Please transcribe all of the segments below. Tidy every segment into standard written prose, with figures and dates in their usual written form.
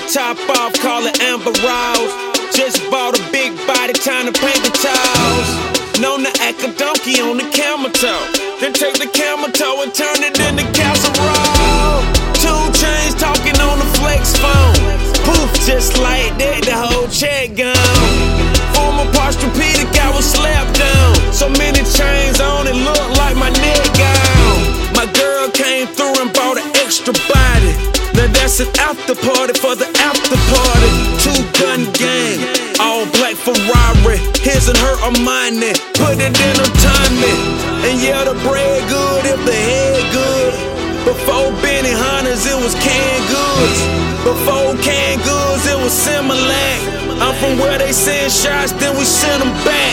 top off, call it Amber Rose. Just bought a big body, time to paint the toes. Known to act a donkey on the camel toe. Then take the camel toe and turn it into casserole. 2 Chainz talking on the flex phone. Poof, just like that, the whole check gone. Former Posturepedic, I was slapped down. So many chains on it, look like my neck gone. My girl came through and bought an extra body. Now that's an after party for the after party. 2-gun gang, all black Ferrari. His and her Armani, put it in a Tommy. And yeah, the bread good if the head good. Before Benny Hunters, it was canned goods. Before canned goods, it was Similac. I'm from where they send shots, then we send them back.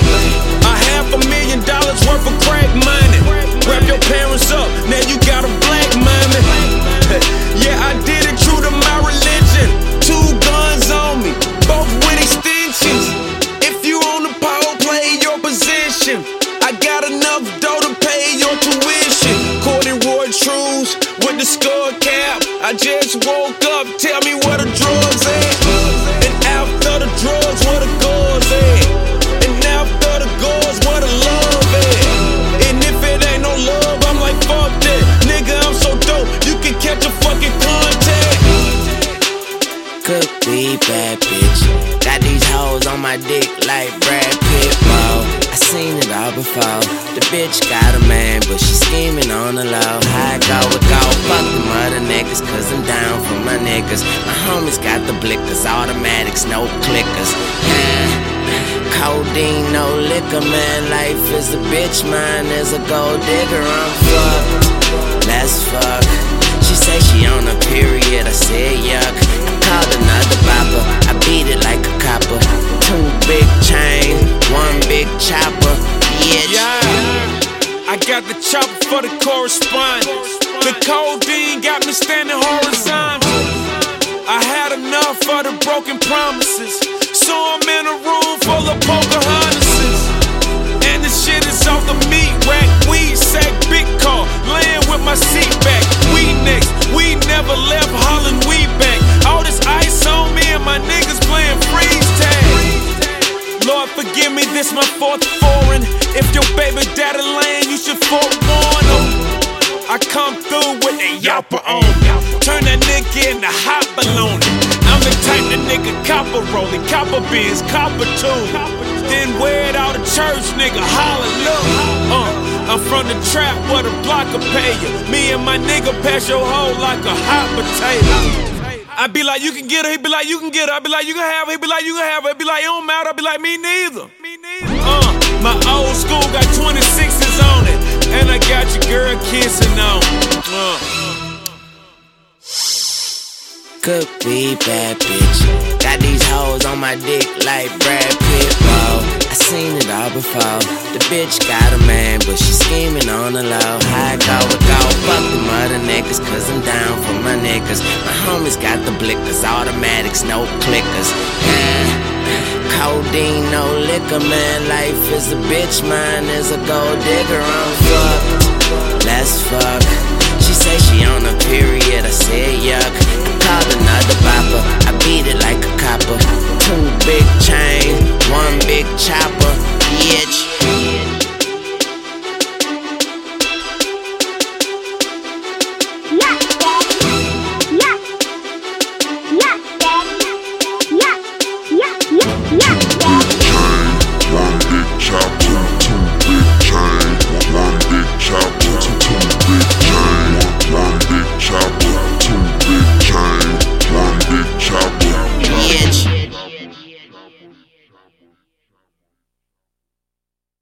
$500,000 worth of crack money. Wrap your parents up, now you got a black mommy. Yeah, I did it true to my religion. 2 guns on me, both with extensions. If you on the pole, play your position. I got enough dough to pay your tuition. Corduroy trues with the skull cap. I just woke up, tell me where the drugs at. And after the drugs, where the goals at. And after the goals, where the love at. And if it ain't no love, I'm like, fuck that. Nigga, I'm so dope, you can catch a fucking contact. Could be bad bitch. Got these hoes on my dick like Brad Pitt, bro. I seen it all before. The bitch got a man, but she scheming on the low. How I go, fuck them other niggas, cause I'm down for my niggas. My homies got the blickers, automatics, no clickers. Codeine, no liquor, man. Life is a bitch, mine is a gold digger. I'm fucked, let's fuck. She say she on a period, I said yuck. I called another bopper, I beat it like a copper. 2 big chains, 1 big chopper, bitch. Yeah, I got the chopper for the correspondence. The codeine got me standing horizontal. I had enough of the broken promises, so I'm in a room full of Pocahontases. And the shit is off the meat rack, weed sack, big car, laying with my seat back. We next, we never left Holland, we back. All this ice on me and my niggas playing freeze tag. Lord forgive me, this my 4th foreign. If your baby daddy lame, you should forewarn him. I come through with a yapper on me. Turn that nigga into hot baloney. I'm the type that nigga copper rolling, copper beans, copper too. Then wear it out of church, nigga, hallelujah. I'm from the trap where the block will pay you. Me and my nigga pass your hoe like a hot potato. I be like, you can get her, he be like, you can get her. I be like, you can have her, he be like, you can have her. He be like, it don't matter, I be like, me neither. My old school got 26s on it, and I got your girl kissing on it. Could be bad bitch. Got these hoes on my dick like Brad Pitt, bro. I seen it all before. The bitch got a man, but she scheming on the low. How I go, fuck them other niggas, cause I'm down for my niggas. My homies got the blickers, automatics, no clickers. Codeine, no liquor, man. Life is a bitch, mine is a gold digger. I'm fucked, let's fuck. She say she on a period, I said yuck.